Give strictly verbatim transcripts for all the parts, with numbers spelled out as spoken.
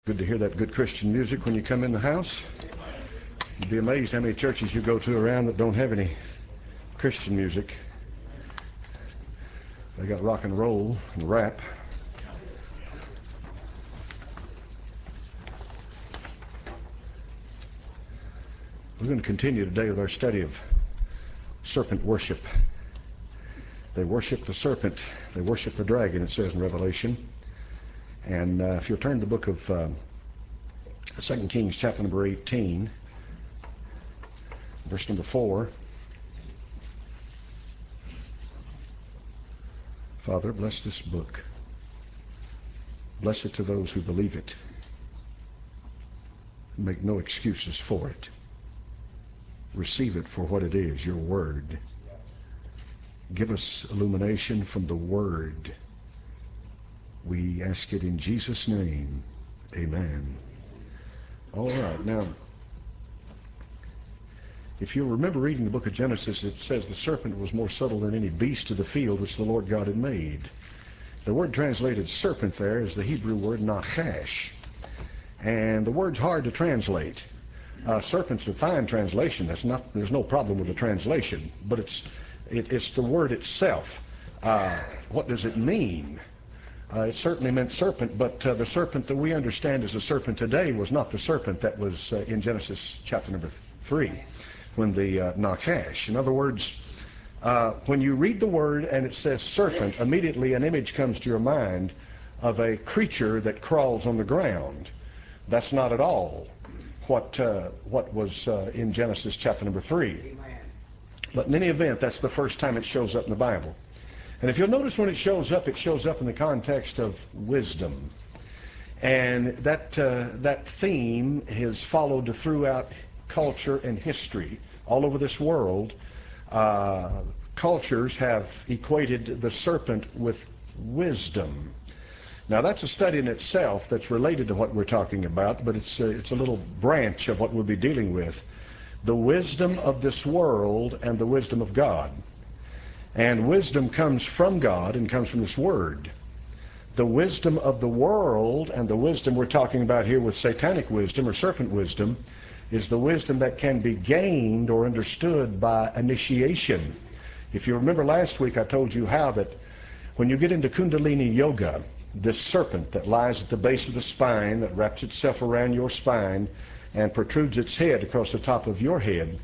Good to hear that good Christian music when you come in the house. You'd be amazed how many churches you go to around that don't have any Christian music. They got rock and roll and rap. We're going to continue today with our study of serpent worship. They worship the serpent. They worship the dragon, it says in Revelation. And uh, if you'll turn to the book of uh, Second Kings, chapter number eighteen, verse number four. Father, bless this book. Bless it to those who believe it. Make no excuses for it. Receive it for what it is, your word. Give us illumination from the word. We ask it in Jesus' name. Amen. All right. Now, if you'll remember reading the book of Genesis, it says the serpent was more subtle than any beast of the field which the Lord God had made. The word translated serpent there is the Hebrew word nachash. And the word's hard to translate. Uh, serpent's a fine translation. That's not, there's no problem with the translation. But it's, it, it's the word itself. Uh, what does it mean? Uh, it certainly meant serpent, but uh, the serpent that we understand as a serpent today was not the serpent that was uh, in Genesis chapter number three, when the uh, Nachash. In other words, uh, when you read the word and it says serpent, immediately an image comes to your mind of a creature that crawls on the ground. That's not at all what uh, what was uh, in Genesis chapter number three. But in any event, that's the first time it shows up in the Bible. And if you'll notice when it shows up, it shows up in the context of wisdom. And that, uh, that theme is followed throughout culture and history. All over this world, uh, cultures have equated the serpent with wisdom. Now that's a study in itself that's related to what we're talking about, but it's a, it's a little branch of what we'll be dealing with. The wisdom of this world and the wisdom of God. And wisdom comes from God and comes from this word. The wisdom of the world and the wisdom we're talking about here with satanic wisdom or serpent wisdom is the wisdom that can be gained or understood by initiation. If you remember last week, I told you how that when you get into Kundalini Yoga, this serpent that lies at the base of the spine, that wraps itself around your spine and protrudes its head across the top of your head,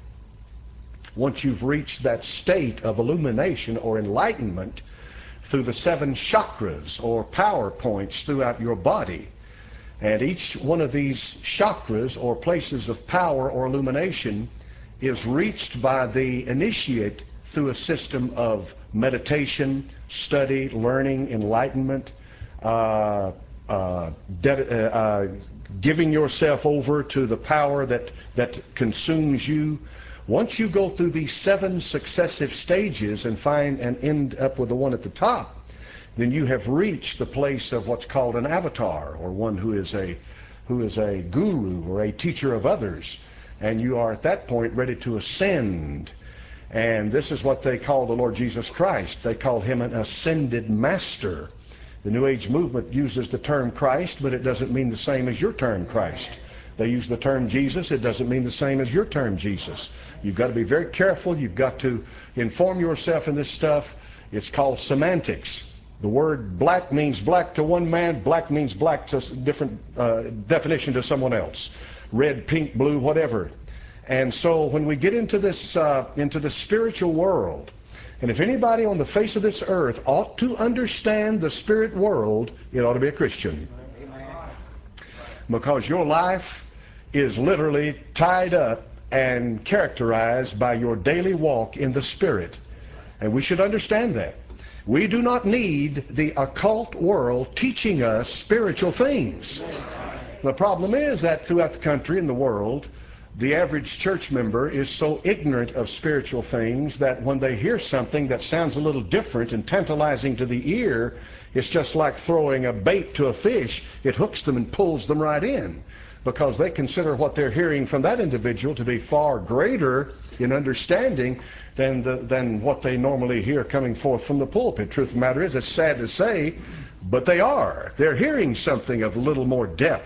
once you've reached that state of illumination or enlightenment through the seven chakras or power points throughout your body, and each one of these chakras or places of power or illumination is reached by the initiate through a system of meditation, study, learning, enlightenment, uh, uh, de- uh, uh, giving yourself over to the power that, that consumes you. Once you go through these seven successive stages and find and end up with the one at the top, then you have reached the place of what's called an avatar, or one who is a who is a guru or a teacher of others, and you are at that point ready to ascend. And this is what they call the Lord Jesus Christ. They call him an ascended master. The New Age movement uses the term Christ, but it doesn't mean the same as your term Christ. They use the term Jesus. It doesn't mean the same as your term Jesus. You've got to be very careful. You've got to inform yourself in this stuff. It's called semantics. The word black means black to one man. Black means black to different uh, definition to someone else. Red, pink, blue, whatever. And so when we get into this, uh, into the spiritual world, and if anybody on the face of this earth ought to understand the spirit world, it ought to be a Christian. Because your life is literally tied up and characterized by your daily walk in the Spirit. And we should understand that. We do not need the occult world teaching us spiritual things. The problem is that throughout the country and the world, the average church member is so ignorant of spiritual things that when they hear something that sounds a little different and tantalizing to the ear, it's just like throwing a bait to a fish. It hooks them and pulls them right in, because they consider what they're hearing from that individual to be far greater in understanding than, the, than what they normally hear coming forth from the pulpit. Truth of the matter is, it's sad to say, but they are. They're hearing something of a little more depth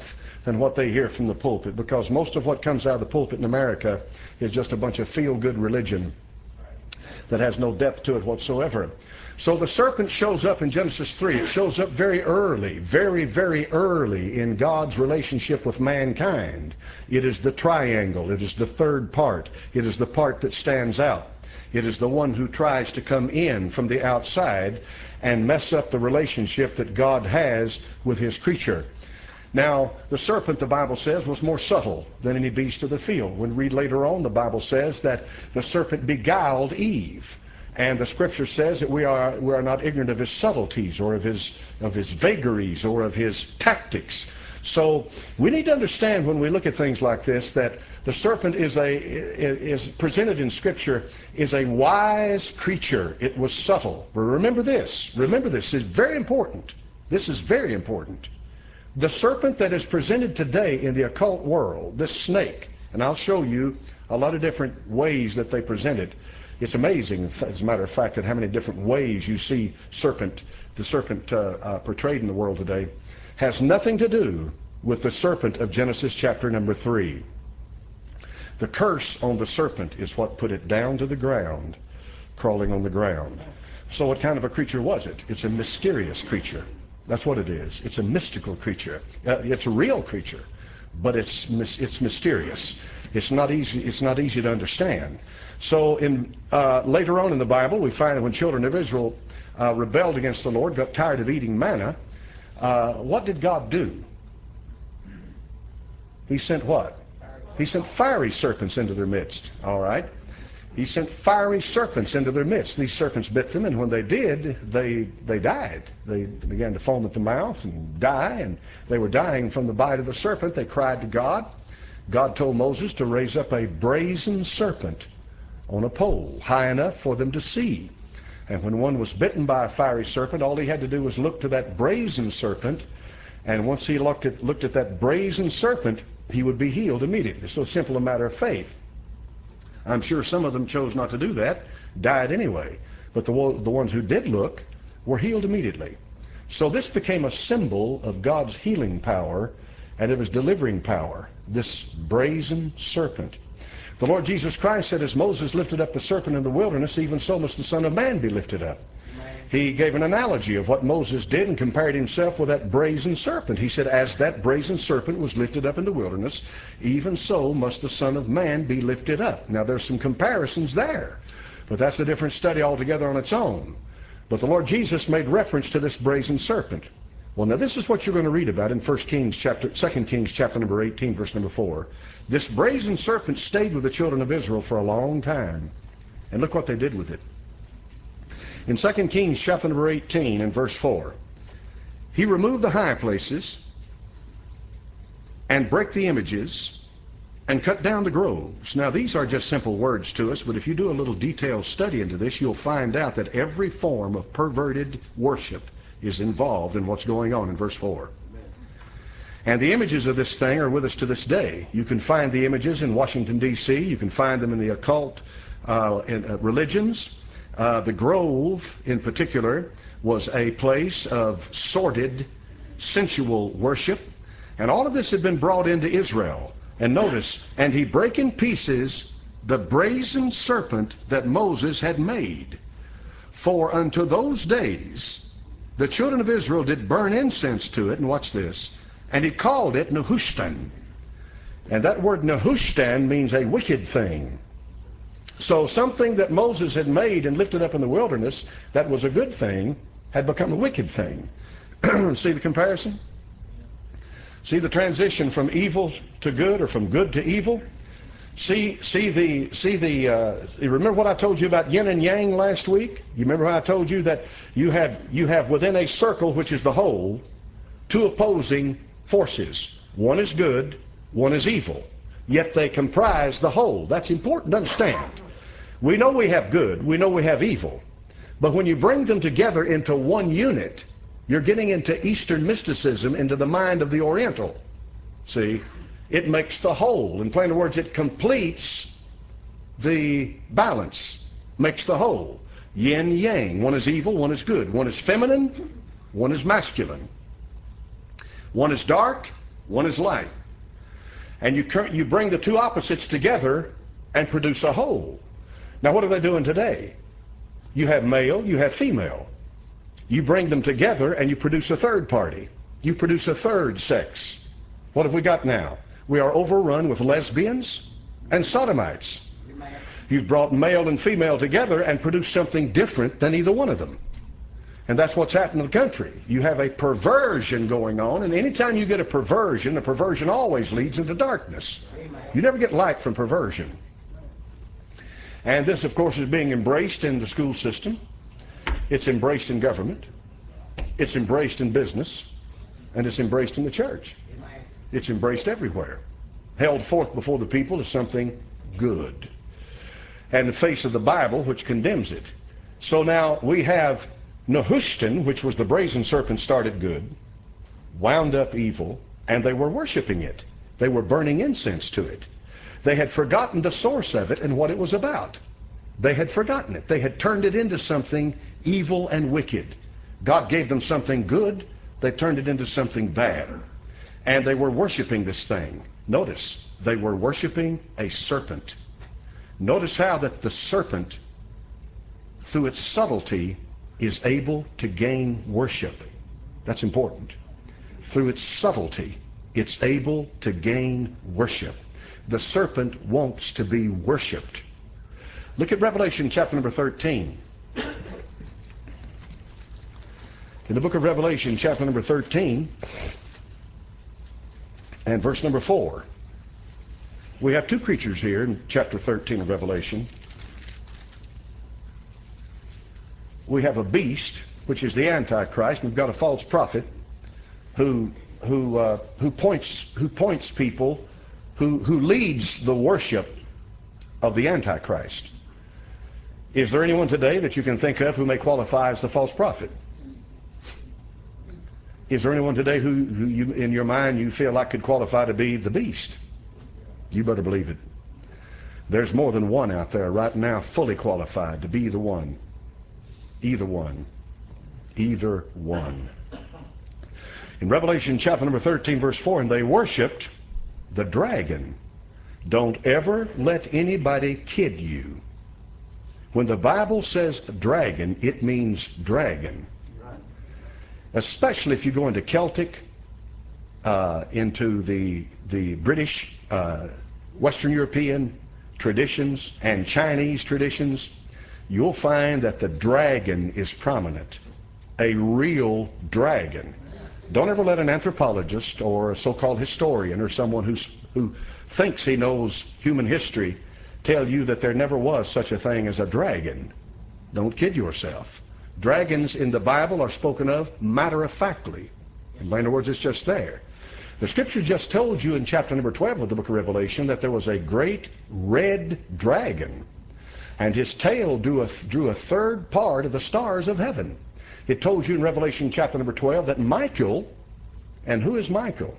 than what they hear from the pulpit, because most of what comes out of the pulpit in America is just a bunch of feel-good religion that has no depth to it whatsoever. So the serpent shows up in Genesis three. It shows up very early, very, very early in God's relationship with mankind. It is the triangle. It is the third part. It is the part that stands out. It is the one who tries to come in from the outside and mess up the relationship that God has with his creature. Now, the serpent, the Bible says, was more subtle than any beast of the field. When we read later on, the Bible says that the serpent beguiled Eve. And the scripture says that we are, we are not ignorant of his subtleties or of his, of his vagaries or of his tactics. So we need to understand when we look at things like this that the serpent is, a, is presented in Scripture is a wise creature. It was subtle. But remember this. Remember this. It's very important. This is very important. The serpent that is presented today in the occult world, this snake, and I'll show you a lot of different ways that they present it. It's amazing, as a matter of fact, that how many different ways you see serpent, the serpent uh, uh, portrayed in the world today, has nothing to do with the serpent of Genesis chapter number three. The curse on the serpent is what put it down to the ground, crawling on the ground. So what kind of a creature was it? It's a mysterious creature. That's what it is. It's a mystical creature. Uh, it's a real creature, but it's it's mysterious. It's not easy. It's not easy to understand. So in uh, later on in the Bible, we find that when children of Israel uh, rebelled against the Lord, got tired of eating manna, uh, what did God do? He sent what? He sent fiery serpents into their midst. All right. He sent fiery serpents into their midst. These serpents bit them, and when they did, they they died. They began to foam at the mouth and die, and they were dying from the bite of the serpent. They cried to God. God told Moses to raise up a brazen serpent on a pole high enough for them to see. And when one was bitten by a fiery serpent, all he had to do was look to that brazen serpent, and once he looked at, looked at that brazen serpent, he would be healed immediately. So simple a matter of faith. I'm sure some of them chose not to do that, died anyway. But the, the ones who did look were healed immediately. So this became a symbol of God's healing power and of his delivering power, this brazen serpent. The Lord Jesus Christ said, as Moses lifted up the serpent in the wilderness, even so must the Son of Man be lifted up. He gave an analogy of what Moses did and compared himself with that brazen serpent. He said, as that brazen serpent was lifted up in the wilderness, even so must the Son of Man be lifted up. Now there's some comparisons there, but that's a different study altogether on its own. But the Lord Jesus made reference to this brazen serpent. Well, now this is what you're going to read about in First Kings chapter, Second Kings chapter number eighteen, verse number four. This brazen serpent stayed with the children of Israel for a long time. And look what they did with it. In Second Kings chapter number eighteen and verse four, he removed the high places and brake the images and cut down the groves. Now these are just simple words to us, but if you do a little detailed study into this, you'll find out that every form of perverted worship is involved in what's going on in verse four. And the images of this thing are with us to this day. You can find the images in Washington, D C You can find them in the occult uh, in, uh, religions. Uh, the Grove, in particular, was a place of sordid, sensual worship. And all of this had been brought into Israel. And notice, and he brake in pieces the brazen serpent that Moses had made. For unto those days the children of Israel did burn incense to it, and watch this, and he called it Nehushtan. And that word Nehushtan means a wicked thing. So something that Moses had made and lifted up in the wilderness that was a good thing had become a wicked thing. See the comparison? See the transition from evil to good, or from good to evil? See, see the, see the. Uh, you remember what I told you about yin and yang last week? You remember how I told you that you have you have within a circle, which is the whole, two opposing forces. One is good, one is evil. Yet they comprise the whole. That's important to understand. We know we have good, we know we have evil, but when you bring them together into one unit, you're getting into Eastern mysticism, into the mind of the Oriental. See? It makes the whole. In plain words, it completes the balance, makes the whole. Yin, yang. One is evil, one is good. One is feminine, one is masculine. One is dark, one is light. And you, you bring the two opposites together and produce a whole. Now what are they doing today? You have male, you have female. You bring them together and you produce a third party. You produce a third sex. What have we got now? We are overrun with lesbians and sodomites. You've brought male and female together and produced something different than either one of them. And that's what's happened in the country. You have a perversion going on, and anytime you get a perversion, the perversion always leads into darkness. You never get light from perversion. And this, of course, is being embraced in the school system. It's embraced in government. It's embraced in business. And it's embraced in the church. It's embraced everywhere. Held forth before the people as something good. And the face of the Bible, which condemns it. So now we have Nehushtan, which was the brazen serpent, started good, wound up evil, and they were worshiping it. They were burning incense to it. They had forgotten the source of it and what it was about. They had forgotten it. They had turned it into something evil and wicked. God gave them something good. They turned it into something bad. And they were worshiping this thing. Notice, they were worshiping a serpent. Notice how that the serpent, through its subtlety, is able to gain worship. That's important. Through its subtlety, it's able to gain worship. The serpent wants to be worshiped. Look at Revelation chapter number thirteen. In the book of Revelation chapter number thirteen and verse number four, we have two creatures here in chapter thirteen of Revelation. We have a beast, which is the Antichrist, and we've got a false prophet who who uh, who points who points people, who who leads the worship of the Antichrist. Is there anyone today that you can think of who may qualify as the false prophet? Is there anyone today who, who you, in your mind, you feel like could qualify to be the beast? You better believe it. There's more than one out there right now fully qualified to be either one. Either one. Either one. In Revelation chapter number thirteen, verse four, and they worshipped the dragon. Don't ever let anybody kid you. When the Bible says dragon, it means dragon. Especially if you go into Celtic, uh, into the, the British, uh, Western European traditions and Chinese traditions, you'll find that the dragon is prominent. A real dragon. Don't ever let an anthropologist or a so-called historian or someone who's, who thinks he knows human history tell you that there never was such a thing as a dragon. Don't kid yourself. Dragons in the Bible are spoken of matter-of-factly. In plain words, it's just there. The scripture just told you in chapter number twelve of the book of Revelation that there was a great red dragon, and his tail drew a, drew a third part of the stars of heaven. It told you in Revelation chapter number twelve that Michael, and who is Michael?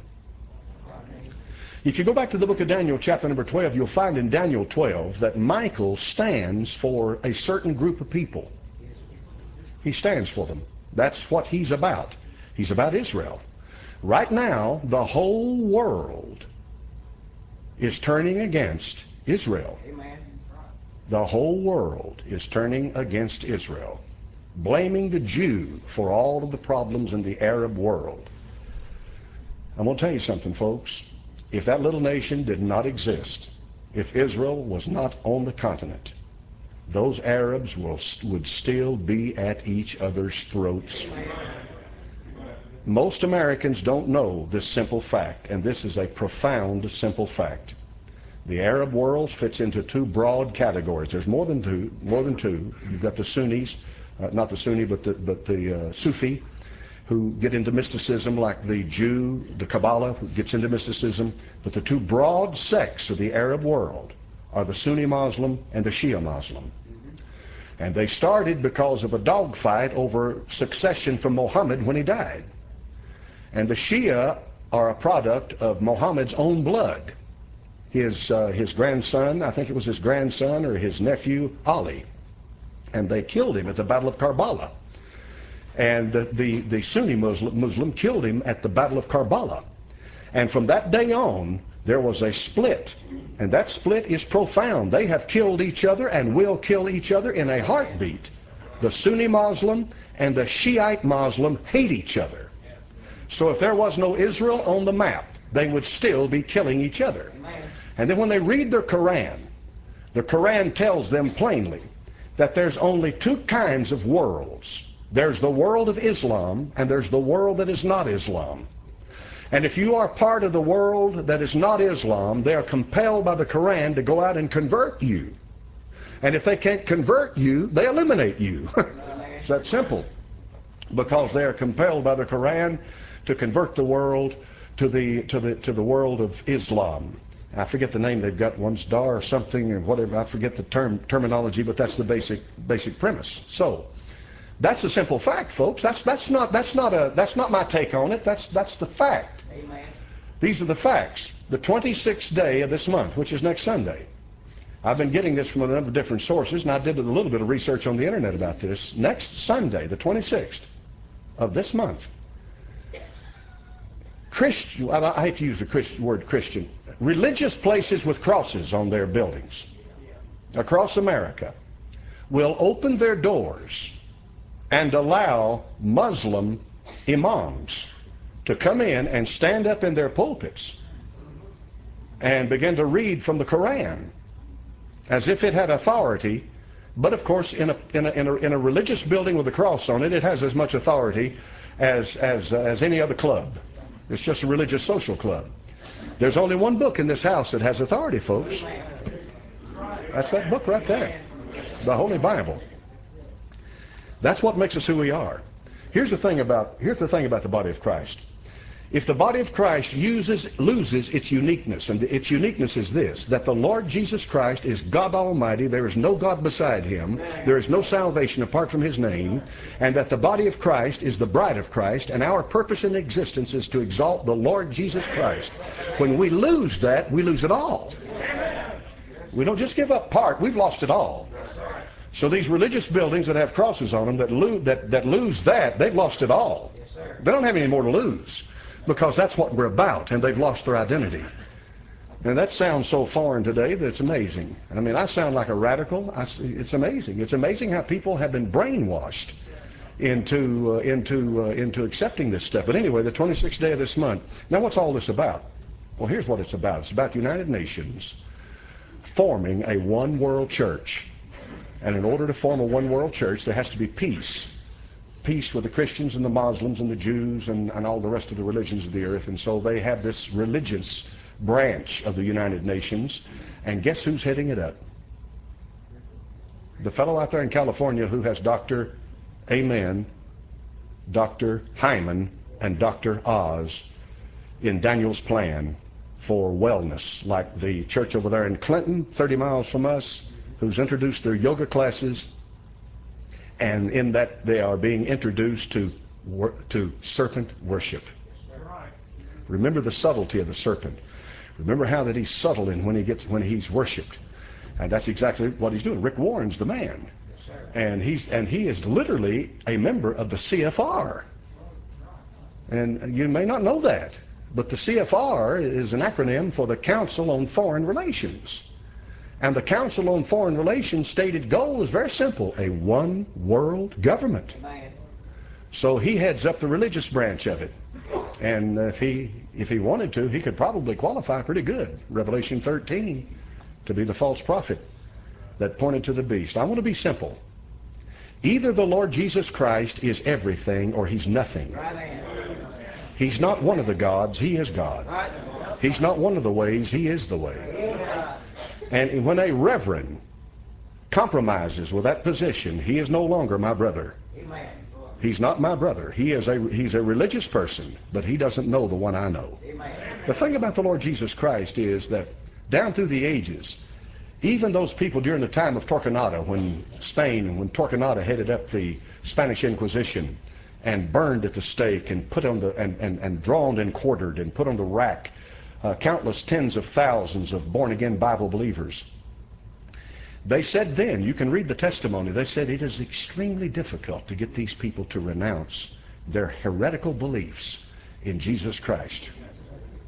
If you go back to the book of Daniel chapter number twelve, you'll find in Daniel twelve that Michael stands for a certain group of people. He stands for them. That's what he's about. He's about Israel. Right now, the whole world is turning against Israel. Amen. The whole world is turning against Israel, blaming the Jew for all of the problems in the Arab world. I'm going to tell you something, folks. If that little nation did not exist, if Israel was not on the continent, those Arabs will, would still be at each other's throats. Most Americans don't know this simple fact, and this is a profound, simple fact. The Arab world fits into two broad categories. There's more than two. More than two. You've got the Sunnis, uh, not the Sunni, but the, but the uh, Sufi, who get into mysticism, like the Jew, the Kabbalah, who gets into mysticism. But the two broad sects of the Arab world are the Sunni Muslim and the Shia Muslim. And they started because of a dogfight over succession from Muhammad when he died. And the Shia are a product of Muhammad's own blood. His, uh, his grandson, I think it was his grandson or his nephew, Ali. And they killed him at the Battle of Karbala. And the, the, the Sunni Muslim, Muslim killed him at the Battle of Karbala. And from that day on, there was a split, and that split is profound. They have killed each other and will kill each other in a heartbeat. The Sunni Muslim and the Shiite Muslim hate each other. So if there was no Israel on the map, they would still be killing each other. And then when they read their Quran, the Quran tells them plainly that there's only two kinds of worlds. There's the world of Islam, and there's the world that is not Islam. And if you are part of the world that is not Islam, they are compelled by the Quran to go out and convert you. And if they can't convert you, they eliminate you. It's that simple. Because they are compelled by the Quran to convert the world to the to the to the world of Islam. I forget the name they've got. One's Dar or something, or whatever. I forget the term terminology, but that's the basic basic premise. So that's a simple fact, folks. That's that's not that's not a that's not my take on it. That's that's the fact. Amen. These are the facts. The twenty-sixth day of this month, which is next Sunday. I've been getting this from a number of different sources, and I did a little bit of research on the internet about this. Next Sunday, the twenty-sixth of this month, Christian, I hate to use the Christian, word Christian, religious places with crosses on their buildings across America will open their doors and allow Muslim imams to come in and stand up in their pulpits and begin to read from the Quran as if it had authority. But of course, in a, in a, in a, in a religious building with a cross on it, it has as much authority as, as, uh, as any other club. It's just a religious social club. There's only one book in this house that has authority, folks. That's that book right there, the Holy Bible. That's what makes us who we are. Here's the thing about, here's the thing about the body of Christ. If the body of Christ uses, loses its uniqueness, and its uniqueness is this, that the Lord Jesus Christ is God Almighty, there is no God beside him, there is no salvation apart from his name, and that the body of Christ is the bride of Christ, and our purpose in existence is to exalt the Lord Jesus Christ. When we lose that, we lose it all. We don't just give up part, we've lost it all. So these religious buildings that have crosses on them that, lo that, that lose that, they've lost it all. They don't have any more to lose, because that's what we're about, and they've lost their identity. And that sounds so foreign today that it's amazing. I mean, I sound like a radical. I, it's amazing. It's amazing how people have been brainwashed into uh, into uh, into accepting this stuff. But anyway, the twenty-sixth day of this month. Now, what's all this about? Well, here's what it's about. It's about the United Nations forming a one-world church. And in order to form a one-world church, there has to be peace. Peace with the Christians and the Muslims and the Jews and, and all the rest of the religions of the earth. And so they have this religious branch of the United Nations. And guess who's heading it up? The fellow out there in California who has Doctor Amen, Doctor Hyman, and Doctor Oz in Daniel's plan for wellness, like the church over there in Clinton, thirty miles from us, who's introduced their yoga classes. And in that they are being introduced to to serpent worship. Remember the subtlety of the serpent. Remember how that he's subtle in when he gets when he's worshipped. And that's exactly what he's doing. Rick Warren's the man. And he's and he is literally a member of the C F R. And you may not know that, but the C F R is an acronym for the Council on Foreign Relations. And the Council on Foreign Relations' stated goal is very simple, a one-world government. So he heads up the religious branch of it. And if he, if he wanted to, he could probably qualify pretty good, Revelation thirteen, to be the false prophet that pointed to the beast. I want to be simple. Either the Lord Jesus Christ is everything or he's nothing. He's not one of the gods, he is God. He's not one of the ways, he is the way. And when a reverend compromises with that position, he is no longer my brother. Amen. He's not my brother. He is a he's a religious person, but he doesn't know the one I know. Amen. The thing about the Lord Jesus Christ is that down through the ages, even those people during the time of Torquemada, when Spain, when Torquemada headed up the Spanish Inquisition and burned at the stake and put on the and, and, and drawn and quartered and put on the rack Uh, countless tens of thousands of born-again Bible believers. They said then, you can read the testimony, they said it is extremely difficult to get these people to renounce their heretical beliefs in Jesus Christ.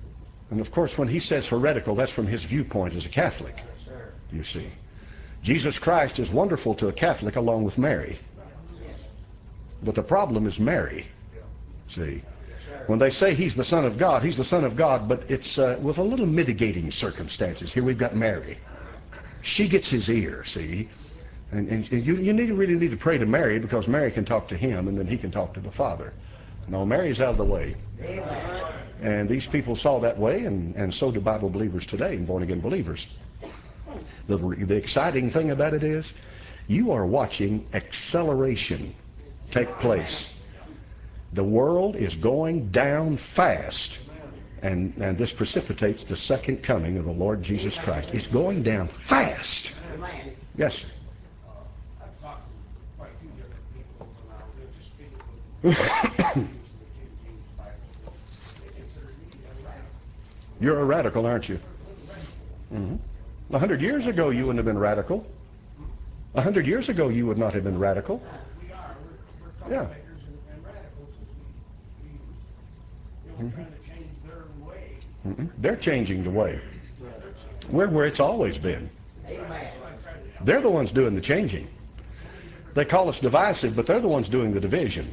And of course, when he says heretical, that's from his viewpoint as a Catholic, you see. Jesus Christ is wonderful to a Catholic along with Mary. But the problem is Mary, see. When they say he's the Son of God, he's the Son of God, but it's uh, with a little mitigating circumstances. Here we've got Mary. She gets his ear, see. And, and you, you need, really need to pray to Mary, because Mary can talk to him and then he can talk to the Father. No, Mary's out of the way. And these people saw that way, and, and so do Bible believers today, and born-again believers. The, the exciting thing about it is, you are watching acceleration take place. The world is going down fast, and, and this precipitates the second coming of the Lord Jesus Christ. It's going down fast. Yes, sir. I've talked to quite a few different people when I was just speaking with them. They consider me a radical. You're a radical, aren't you? Mm-hmm. A hundred years ago, you wouldn't have been radical. A hundred years ago, you would not have been radical. We are. We're, we're Yeah. troublemakers and, and radicals. We, we, you know, trying to change their way. Mm-mm. They're changing the way. We're where it's always been. They're the ones doing the changing. They call us divisive, but they're the ones doing the division.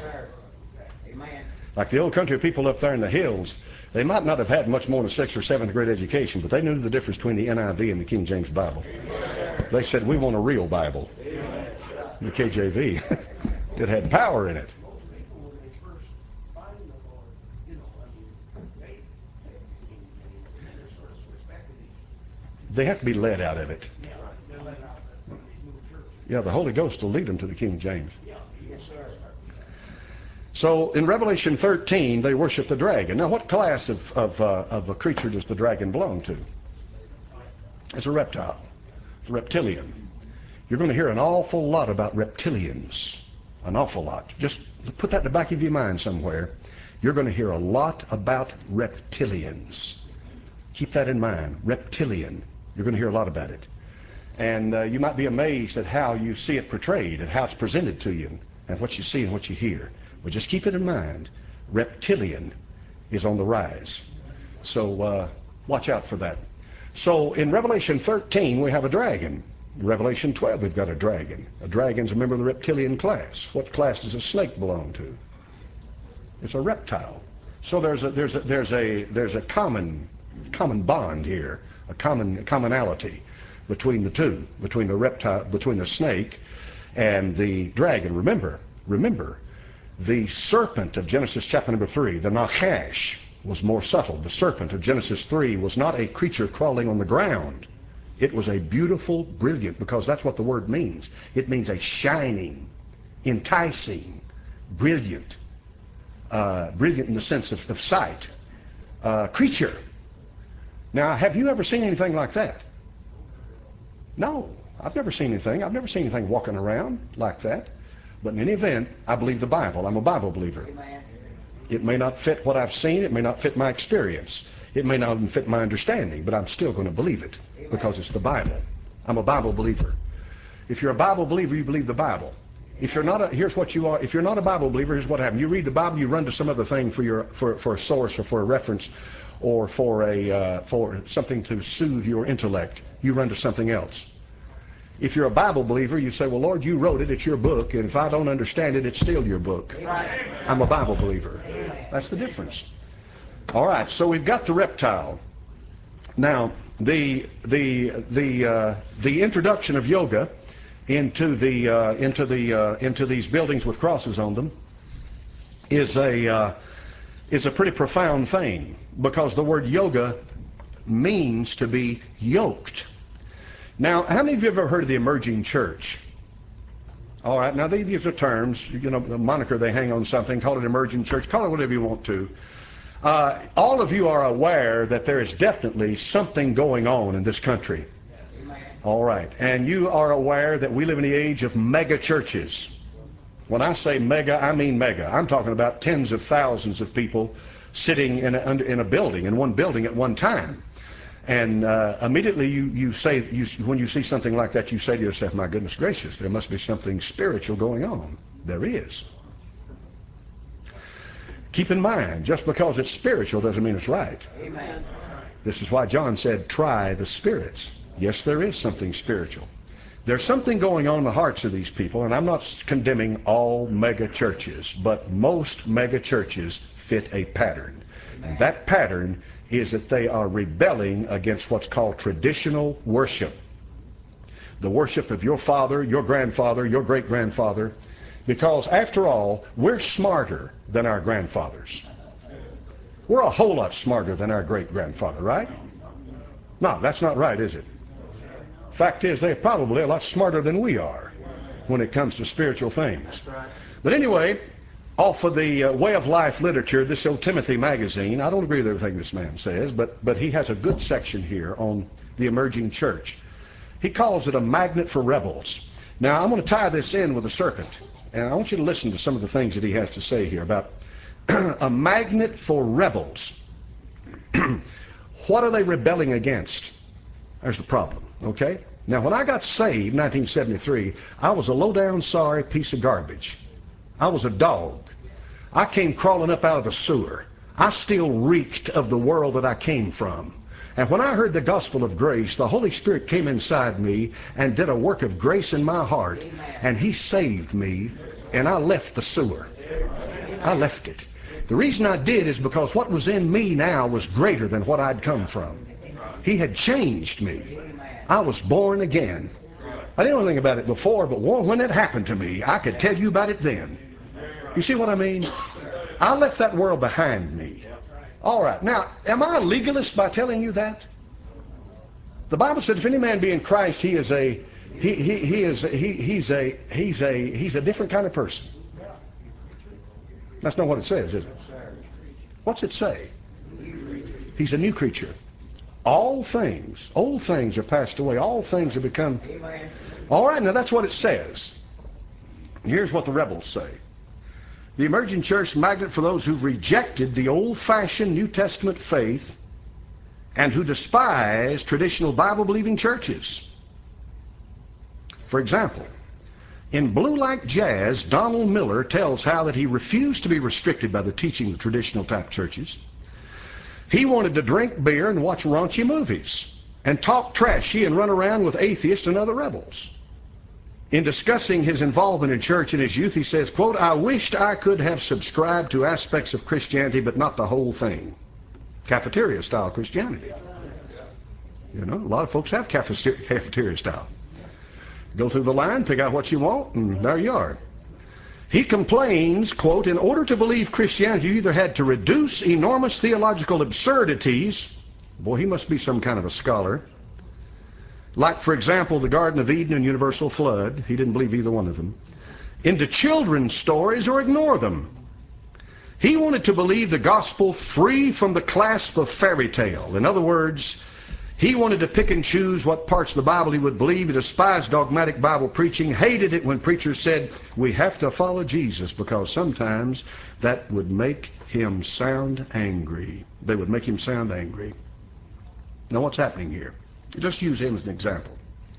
Like the old country people up there in the hills, they might not have had much more than a sixth or seventh grade education, but they knew the difference between the N I V and the King James Bible. They said, we want a real Bible. The K J V. It had power in it. Most people, when they first find the Lord, you know, I mean, they, they, and then they're sort of switched back to these. They have to be led out of it. Yeah, they're let out of these new churches. Yeah, the Holy Ghost will lead them to the King James. Yeah, yes, sir. So in Revelation thirteen, they worship the dragon. Now, what class of, of, uh, of a creature does the dragon belong to? It's a reptile. It's a reptilian. You're going to hear an awful lot about reptilians. An awful lot. Just put that in the back of your mind somewhere. You're going to hear a lot about reptilians. Keep that in mind. Reptilian. You're going to hear a lot about it. And uh, you might be amazed at how you see it portrayed, at how it's presented to you, and what you see and what you hear. But just keep it in mind. Reptilian is on the rise. So uh, watch out for that. So in Revelation thirteen, we have a dragon. In Revelation twelve, we've got a dragon. A dragon's a member of the reptilian class. What class does a snake belong to? It's a reptile. So there's a there's a there's a there's a common common bond here, a common commonality between the two, between the reptile, between the snake and the dragon. Remember, remember, the serpent of Genesis chapter number three, the Nachash, was more subtle. The serpent of Genesis three was not a creature crawling on the ground. It was a beautiful, brilliant, because that's what the word means. It means a shining, enticing, brilliant, uh, brilliant in the sense of, of sight, uh, creature. Now, have you ever seen anything like that? No, I've never seen anything. I've never seen anything walking around like that. But in any event, I believe the Bible. I'm a Bible believer. It may not fit what I've seen. It may not fit my experience. It may not even fit my understanding, but I'm still going to believe it because it's the Bible. I'm a Bible believer. If you're a Bible believer, you believe the Bible. If you're not a, here's what you are. If you're not a Bible believer, here's what happens. You read the Bible, you run to some other thing for your for, for a source or for a reference or for a uh, for something to soothe your intellect. You run to something else. If you're a Bible believer, you say, well, Lord, you wrote it, it's your book, and if I don't understand it, it's still your book. I'm a Bible believer. That's the difference. All right, so we've got the reptile. Now, the the the uh, the introduction of yoga into the uh, into the uh, into these buildings with crosses on them is a uh, is a pretty profound thing, because the word yoga means to be yoked. Now, how many of you have ever heard of the emerging church? All right, now these are terms, you know, the moniker they hang on something, call it emerging church, call it whatever you want to. Uh, all of you are aware that there is definitely something going on in this country. All right, and you are aware that we live in the age of mega churches. When I say mega, I mean mega. I'm talking about tens of thousands of people sitting in a, in a building, in one building at one time. And uh, immediately you, you say, you, when you see something like that, you say to yourself, my goodness gracious, there must be something spiritual going on. There is. Keep in mind, just because it's spiritual doesn't mean it's right. Amen. This is why John said, try the spirits. Yes, there is something spiritual. There's something going on in the hearts of these people, and I'm not condemning all mega churches, but most mega churches fit a pattern. And that pattern is that they are rebelling against what's called traditional worship. The worship of your father, your grandfather, your great-grandfather, because after all, we're smarter than our grandfathers. We're a whole lot smarter than our great-grandfather, right? No, that's not right, is it? Fact is, they're probably a lot smarter than we are when it comes to spiritual things. But anyway, off of the uh, Way of Life literature, this old Timothy magazine, I don't agree with everything this man says, but, but he has a good section here on the emerging church. He calls it a magnet for rebels. Now, I'm going to tie this in with the serpent, and I want you to listen to some of the things that he has to say here about a magnet for rebels. What are they rebelling against? There's the problem, okay? Now, when I got saved in nineteen seventy-three, I was a low-down, sorry piece of garbage. I was a dog. I came crawling up out of the sewer. I still reeked of the world that I came from. And when I heard the gospel of grace, the Holy Spirit came inside me and did a work of grace in my heart, and he saved me, and I left the sewer. I left it. The reason I did is because what was in me now was greater than what I'd come from. He had changed me. I was born again. I didn't know anything about it before, but when it happened to me, I could tell you about it then. You see what I mean? I left that world behind me. All right. Now, am I a legalist by telling you that? The Bible said, if any man be in Christ, he is a he he he is he he's a he's a he's a different kind of person. That's not what it says, is it? What's it say? He's a new creature. All things, old things are passed away. All things have become. All right, now that's what it says. Here's what the rebels say. The emerging church magnet for those who've rejected the old-fashioned New Testament faith and who despise traditional Bible-believing churches. For example, in Blue Like Jazz, Donald Miller tells how that he refused to be restricted by the teaching of traditional type churches. He wanted to drink beer and watch raunchy movies and talk trashy and run around with atheists and other rebels. In discussing his involvement in church in his youth, he says, quote, I wished I could have subscribed to aspects of Christianity, but not the whole thing. Cafeteria-style Christianity. You know, a lot of folks have cafeteria-style. Go through the line, pick out what you want, and there you are. He complains, quote, in order to believe Christianity, you either had to reduce enormous theological absurdities, boy, he must be some kind of a scholar, like, for example, the Garden of Eden and universal flood, he didn't believe either one of them, into children's stories or ignore them. He wanted to believe the gospel free from the clasp of fairy tale. In other words, he wanted to pick and choose what parts of the Bible he would believe. He despised dogmatic Bible preaching, hated it when preachers said, we have to follow Jesus, because sometimes that would make him sound angry. They would make him sound angry. Now what's happening here? Just use him as an example.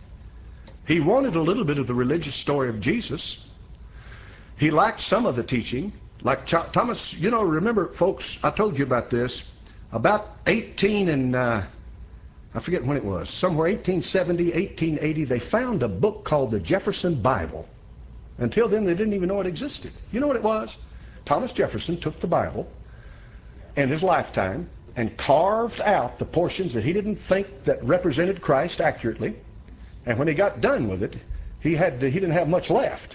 He wanted a little bit of the religious story of Jesus. He liked some of the teaching. Like Ch Thomas, you know, remember, folks, I told you about this. About eighteen and... Uh, I forget when it was, somewhere eighteen seventy, eighteen eighty, they found a book called the Jefferson Bible. Until then, they didn't even know it existed. You know what it was? Thomas Jefferson took the Bible in his lifetime and carved out the portions that he didn't think that represented Christ accurately. And when he got done with it, he had to, he didn't have much left.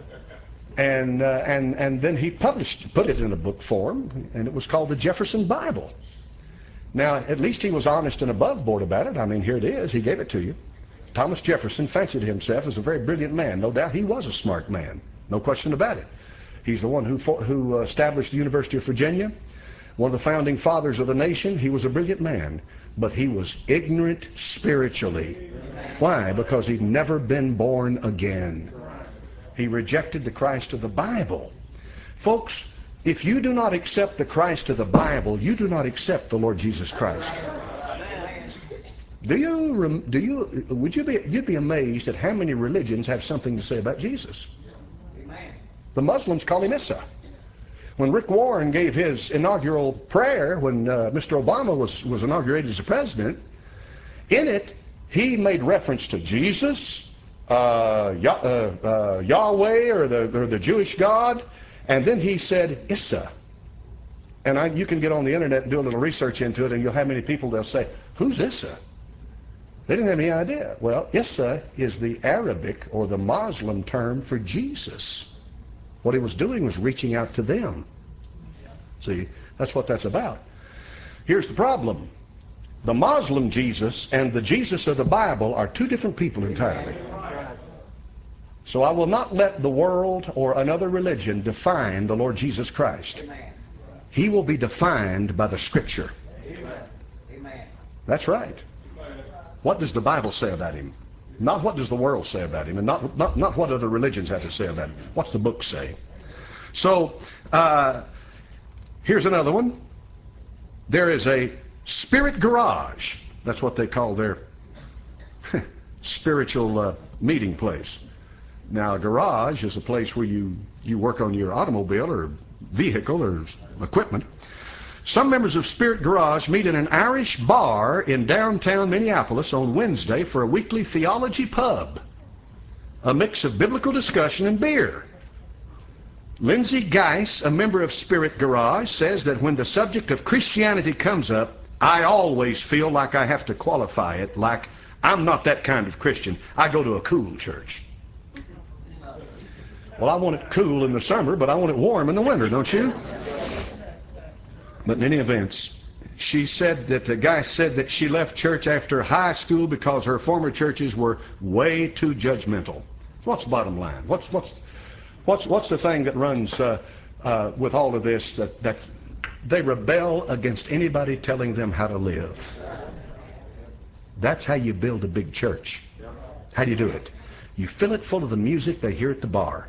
And, uh, and, and then he published, put it in a book form, and it was called the Jefferson Bible. Now, at least he was honest and above board about it. I mean, here it is. He gave it to you. Thomas Jefferson fancied himself as a very brilliant man. No doubt he was a smart man. No question about it. He's the one who, who established the University of Virginia, one of the founding fathers of the nation. He was a brilliant man, but he was ignorant spiritually. Why? Because he'd never been born again. He rejected the Christ of the Bible. Folks, if you do not accept the Christ of the Bible, you do not accept the Lord Jesus Christ. Do you, do you, would you be, you'd be amazed at how many religions have something to say about Jesus. The Muslims call him Isa. When Rick Warren gave his inaugural prayer when uh, Mister Obama was, was inaugurated as a president, in it he made reference to Jesus, uh, Yah, uh, uh, Yahweh, or the, or the Jewish God, and then he said Issa. And I, you can get on the internet and do a little research into it, and you'll have many people they'll say, who's Issa? They didn't have any idea. Well, Issa is the Arabic or the Muslim term for Jesus. What he was doing was reaching out to them. See, that's what that's about. Here's the problem. The Muslim Jesus and the Jesus of the Bible are two different people entirely. So I will not let the world or another religion define the Lord Jesus Christ. He will be defined by the Scripture. That's right. What does the Bible say about him? Not what does the world say about him, and not, not, not what other religions have to say about him. What's the book say? So, uh, here's another one. There is a spirit garage. That's what they call their spiritual uh, meeting place. Now, a garage is a place where you, you work on your automobile or vehicle or equipment. Some members of Spirit Garage meet in an Irish bar in downtown Minneapolis on Wednesday for a weekly theology pub, a mix of biblical discussion and beer. Lindsay Geis, a member of Spirit Garage, says that when the subject of Christianity comes up, I always feel like I have to qualify it, like I'm not that kind of Christian. I go to a cool church. Well, I want it cool in the summer, but I want it warm in the winter, don't you? But in any event, she said that the guy said that she left church after high school because her former churches were way too judgmental. What's the bottom line? What's what's what's what's the thing that runs uh, uh, with all of this? That that they rebel against anybody telling them how to live. That's how you build a big church. How do you do it? You fill it full of the music they hear at the bar.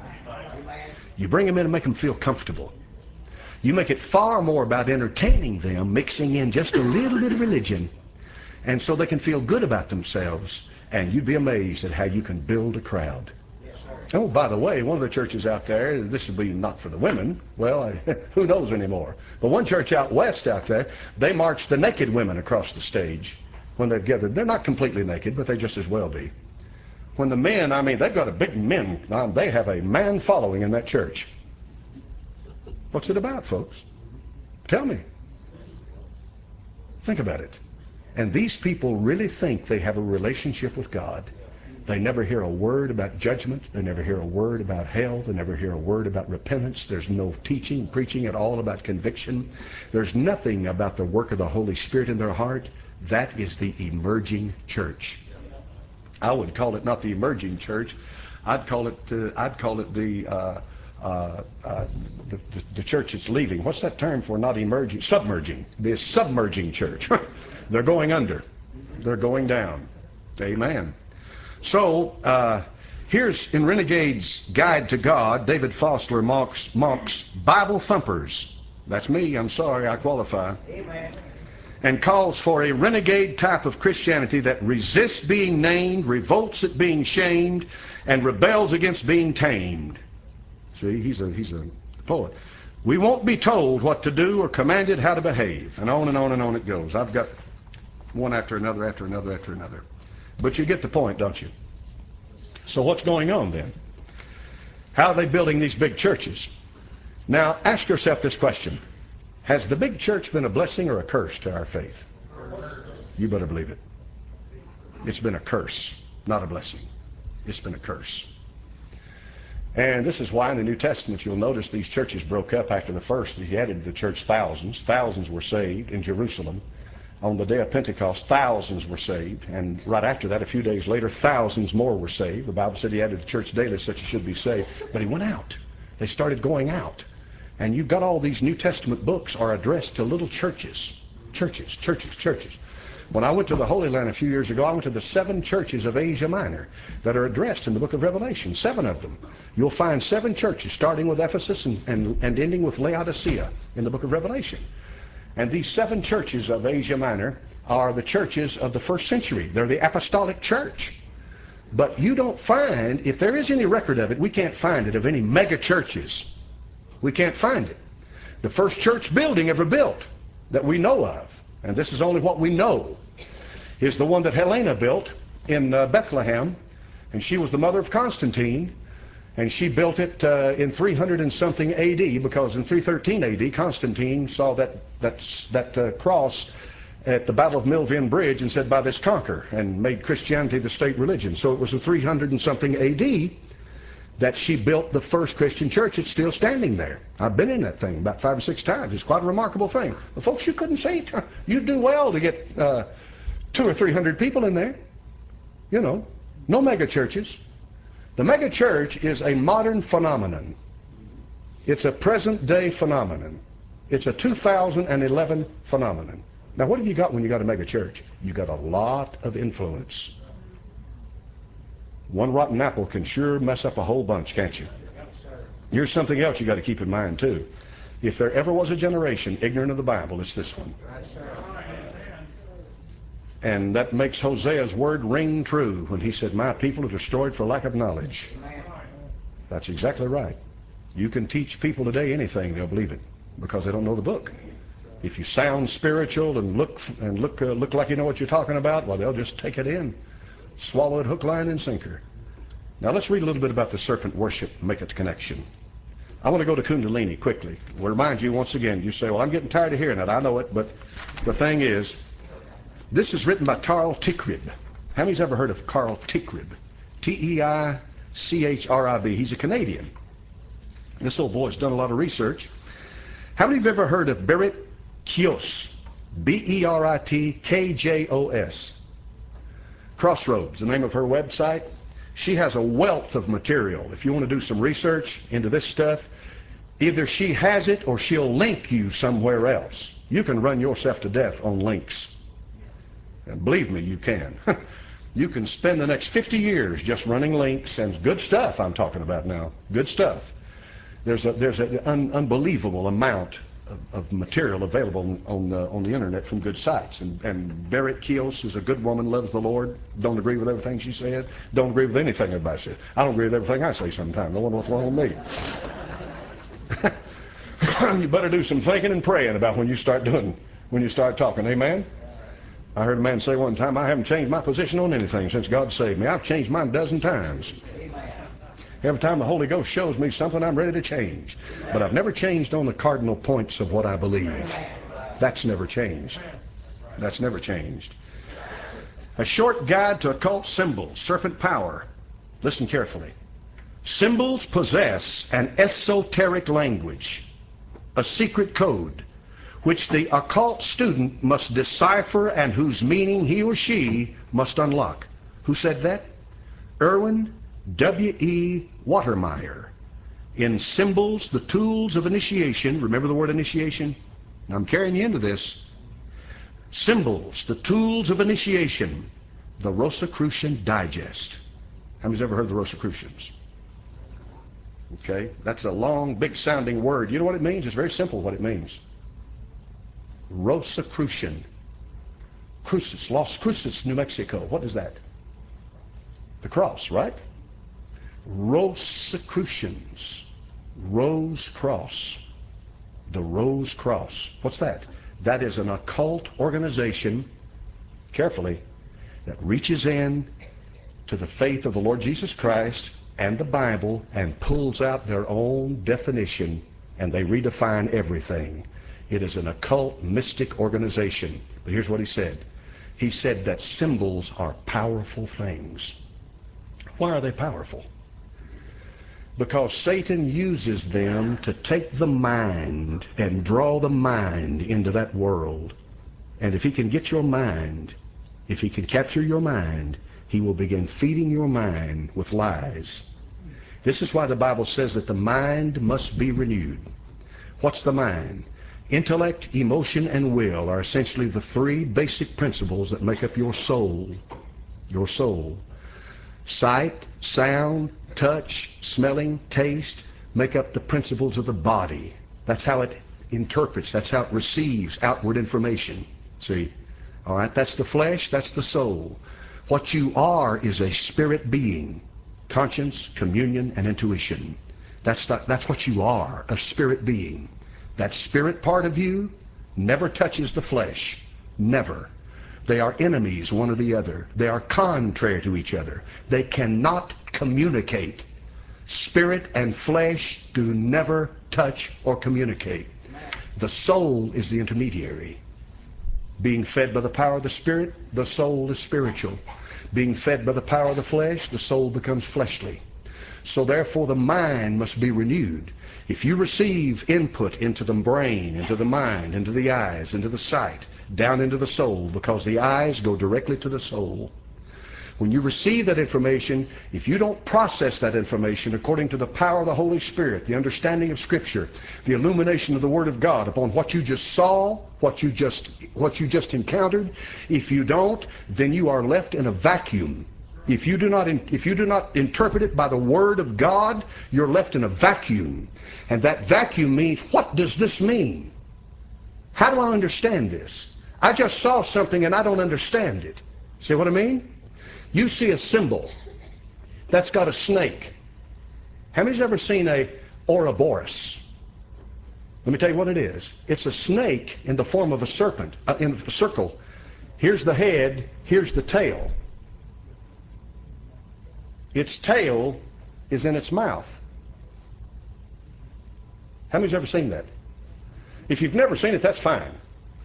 You bring them in and make them feel comfortable. You make it far more about entertaining them, mixing in just a little bit of religion, and so they can feel good about themselves, and you'd be amazed at how you can build a crowd. Oh, by the way, one of the churches out there, this would be not for the women, well, who knows anymore, but one church out west out there, they march the naked women across the stage when they've gathered. They're not completely naked, but they just as well be. When the men, I mean, they've got a big men, um, they have a man following in that church. What's it about, folks? Tell me. Think about it. And these people really think they have a relationship with God. They never hear a word about judgment. They never hear a word about hell. They never hear a word about repentance. There's no teaching, preaching at all about conviction. There's nothing about the work of the Holy Spirit in their heart. That is the emerging church. I would call it not the emerging church. I'd call it, uh, I'd call it the... Uh, Uh, uh, the, the, the church that's leaving. What's that term for not emerging? Submerging. The submerging church. They're going under. They're going down. Amen. So, uh, here's in Renegade's Guide to God, David Fossler Monk's, Monk's Bible Thumpers. That's me. I'm sorry. I qualify. Amen. And calls for a renegade type of Christianity that resists being named, revolts at being shamed, and rebels against being tamed. See, he's a, he's a poet. We won't be told what to do or commanded how to behave. And on and on and on it goes. I've got one after another, after another, after another. But you get the point, don't you? So what's going on then? How are they building these big churches? Now, ask yourself this question. Has the big church been a blessing or a curse to our faith? You better believe it. It's been a curse, not a blessing. It's been a curse. And this is why in the New Testament you'll notice these churches broke up after the first. He added to the church thousands. Thousands were saved in Jerusalem. On the day of Pentecost, thousands were saved. And right after that, a few days later, thousands more were saved. The Bible said he added to the church daily such as should be saved. But he went out. They started going out. And you've got all these New Testament books are addressed to little churches. Churches, churches, churches. When I went to the Holy Land a few years ago, I went to the seven churches of Asia Minor that are addressed in the book of Revelation, seven of them. You'll find seven churches, starting with Ephesus and, and, and ending with Laodicea in the book of Revelation. And these seven churches of Asia Minor are the churches of the first century. They're the apostolic church. But you don't find, if there is any record of it, we can't find it, of any mega churches. We can't find it. The first church building ever built that we know of, and this is only what we know, is the one that Helena built in uh, Bethlehem, and she was the mother of Constantine, and she built it uh, in three hundred and something A D, because in three thirteen A D Constantine saw that that that uh, cross at the Battle of Milvian Bridge and said, "By this conquer," and made Christianity the state religion. So it was in three hundred and something A D that she built the first Christian church. It's still standing there. I've been in that thing about five or six times. It's quite a remarkable thing. But folks, you couldn't say it. You'd do well to get uh, two or three hundred people in there. You know, no mega churches. The mega church is a modern phenomenon. It's a present day phenomenon. It's a two thousand eleven phenomenon. Now, what have you got when you got a mega church? You got a lot of influence. One rotten apple can sure mess up a whole bunch, can't you? Here's something else you got to keep in mind too. If there ever was a generation ignorant of the Bible, it's this one. And that makes Hosea's word ring true when he said, "My people are destroyed for lack of knowledge." That's exactly right. You can teach people today anything, they'll believe it, because they don't know the book. If you sound spiritual and look and look uh, look like you know what you're talking about, well, they'll just take it in, swallow it hook, line, and sinker. Now let's read a little bit about the serpent worship and make it connection. I want to go to Kundalini quickly. We'll remind you once again. You say, "Well, I'm getting tired of hearing it." I know it, but the thing is, this is written by Carl Teichrib. How many's ever heard of Carl Teichrib? T E I C H R I B. He's a Canadian. This old boy's done a lot of research. How many have ever heard of Berit Kios? B E R I T K J O S. Crossroads, the name of her website. She has a wealth of material. If you want to do some research into this stuff, either she has it or she'll link you somewhere else. You can run yourself to death on links. And believe me, you can. You can spend the next fifty years just running links, and good stuff I'm talking about now. Good stuff. There's a there's an un, unbelievable amount of, of material available on uh, on the internet from good sites. And, and Berit Kios is a good woman, loves the Lord. Don't agree with everything she said. Don't agree with anything everybody says. I don't agree with everything I say sometimes. No one knows what's wrong with me. You better do some thinking and praying about when you start doing when you start talking. Amen. I heard a man say one time, "I haven't changed my position on anything since God saved me. I've changed mine a dozen times. Every time the Holy Ghost shows me something, I'm ready to change. But I've never changed on the cardinal points of what I believe." That's never changed. That's never changed. A short guide to occult symbols, serpent power. Listen carefully. Symbols possess an esoteric language, a secret code, which the occult student must decipher and whose meaning he or she must unlock. Who said that? Erwin W E Watermeyer. In Symbols, the Tools of Initiation. Remember the word initiation? Now I'm carrying you into this. Symbols, the Tools of Initiation. The Rosicrucian Digest. How many's ever heard of the Rosicrucians? Okay, that's a long, big sounding word. You know what it means? It's very simple what it means. Rosicrucian. Crucis, Las Cruces, New Mexico. What is that? The cross, right? Rosicrucians. Rose Cross. The Rose Cross. What's that? That is an occult organization, carefully, that reaches in to the faith of the Lord Jesus Christ and the Bible and pulls out their own definition, and they redefine everything. It is an occult, mystic organization. But here's what he said. He said that symbols are powerful things. Why are they powerful? Because Satan uses them to take the mind and draw the mind into that world. And if he can get your mind, if he can capture your mind, he will begin feeding your mind with lies. This is why the Bible says that the mind must be renewed. What's the mind? Intellect, emotion, and will are essentially the three basic principles that make up your soul. Your soul. Sight, sound, touch, smelling, taste make up the principles of the body. That's how it interprets. That's how it receives outward information. See? All right, that's the flesh, that's the soul. What you are is a spirit being. Conscience, communion, and intuition. That's, the, that's what you are, a spirit being. That spirit part of you never touches the flesh. Never. They are enemies one of the other. They are contrary to each other. They cannot communicate. Spirit and flesh do never touch or communicate. The soul is the intermediary. Being fed by the power of the Spirit, the soul is spiritual. Being fed by the power of the flesh, the soul becomes fleshly. So therefore the mind must be renewed. If you receive input into the brain, into the mind, into the eyes, into the sight, down into the soul, because the eyes go directly to the soul. When you receive that information, if you don't process that information according to the power of the Holy Spirit, the understanding of Scripture, the illumination of the Word of God upon what you just saw, what you just, what you just encountered, if you don't, then you are left in a vacuum. If you do not, if you do not interpret it by the Word of God, you're left in a vacuum. And that vacuum means, what does this mean? How do I understand this? I just saw something and I don't understand it. See what I mean? You see a symbol that's got a snake. How many's ever seen a Ouroboros? Let me tell you what it is. It's a snake in the form of a serpent, uh, in a circle. Here's the head, here's the tail. Its tail is in its mouth. How many's ever seen that? If you've never seen it, that's fine.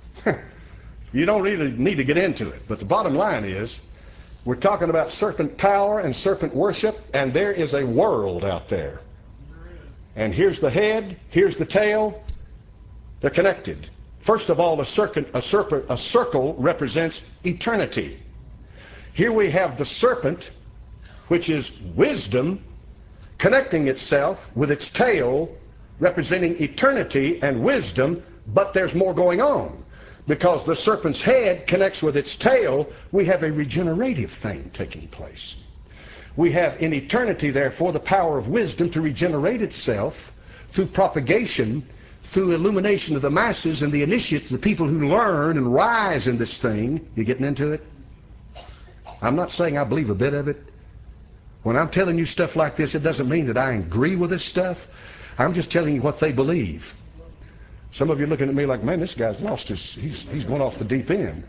You don't really need to get into it. But the bottom line is, we're talking about serpent power and serpent worship, and there is a world out there. And here's the head, here's the tail. They're connected. First of all, a, circle, a, serpent, a circle represents eternity. Here we have the serpent, which is wisdom, connecting itself with its tail, representing eternity and wisdom, but there's more going on. Because the serpent's head connects with its tail, we have a regenerative thing taking place. We have in eternity, therefore, the power of wisdom to regenerate itself through propagation, through illumination of the masses and the initiates, the people who learn and rise in this thing. You getting into it? I'm not saying I believe a bit of it. When I'm telling you stuff like this, it doesn't mean that I agree with this stuff. I'm just telling you what they believe. Some of you are looking at me like, man, this guy's lost his, he's, he's going off the deep end.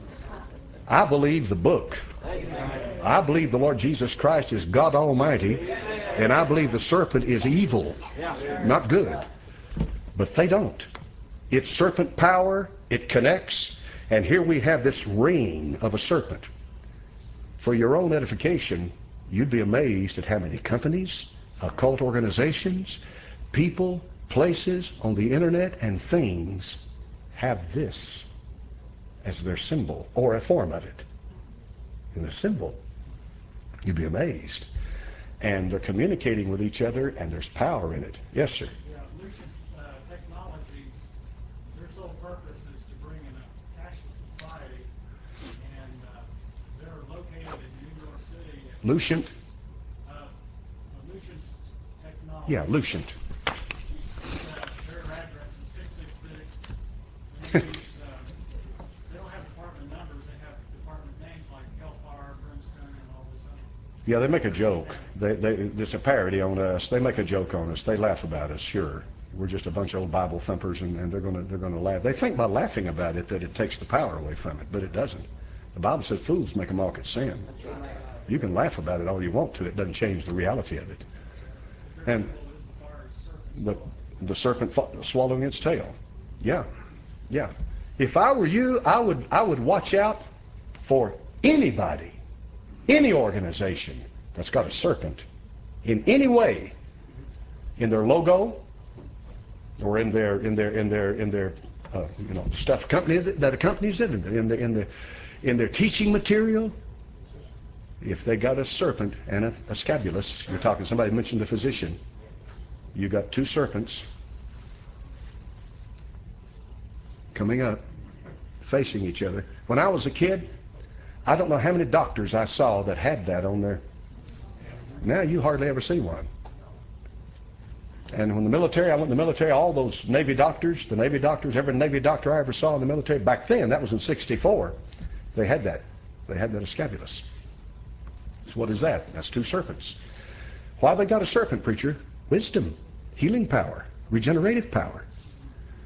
I believe the book. I believe the Lord Jesus Christ is God Almighty, and I believe the serpent is evil, not good. But they don't. It's serpent power, it connects, and here we have this ring of a serpent. For your own edification, you'd be amazed at how many companies, occult organizations, people, places on the internet and things have this as their symbol or a form of it in a symbol. You'd be amazed. And they're communicating with each other, and there's power in it. Yes, sir. Yeah, Lucian's uh, Technologies, their sole purpose is to bring in a cashless society, and uh, they're located in New York City. Lucient? Uh, uh, Lucian's Technologies. Yeah, Lucient. Uh, their address is six six six. They use, uh, they don't have department numbers, they have department names like Hellfire, Brimstone, and all this other. Yeah, they make a joke. They, they, it's a parody on us. They make a joke on us. They laugh about us, sure. We're just a bunch of old Bible thumpers, and, and they're going to they're going to laugh. They think by laughing about it that it takes the power away from it, but it doesn't. The Bible says fools make a mock at sin. You can laugh about it all you want to. It doesn't change the reality of it. And the the serpent swallowing its tail. Yeah, yeah. If I were you, I would I would watch out for anybody, any organization that's got a serpent in any way in their logo or in their in their in their in their uh, you know stuff company that, that accompanies it, in the, in the in the in their teaching material. If they got a serpent and a, a scabulus, you're talking. Somebody mentioned the physician. You got two serpents coming up, facing each other. When I was a kid, I don't know how many doctors I saw that had that on there. Now you hardly ever see one. And when the military, I went in the military, all those Navy doctors, the Navy doctors, every Navy doctor I ever saw in the military, back then, that was in sixty-four, they had that. They had that scabulus. So what is that? That's two serpents. Why they got a serpent, preacher? Wisdom, healing power, regenerative power.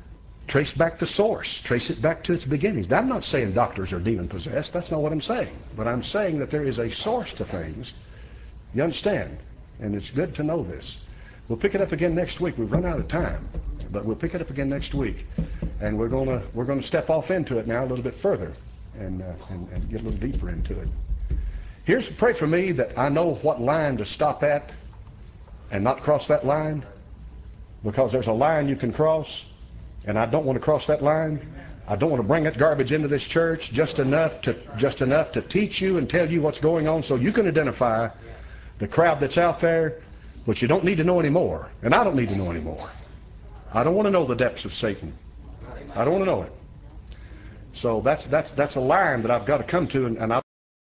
trace back the source, trace it back to its beginnings. Now, I'm not saying doctors are demon-possessed. That's not what I'm saying. But I'm saying that there is a source to things. You understand? And it's good to know this. We'll pick it up again next week. We've run out of time, but we'll pick it up again next week, and we're going to we're going to step off into it now a little bit further, and, uh, and and get a little deeper into it. Here's pray for me that I know what line to stop at, and not cross that line, because there's a line you can cross, and I don't want to cross that line. I don't want to bring that garbage into this church just enough to just enough to teach you and tell you what's going on, so you can identify the crowd that's out there. But you don't need to know anymore, and I don't need to know anymore. I don't want to know the depths of Satan. I don't want to know it. So that's that's that's a line that I've got to come to, and, and I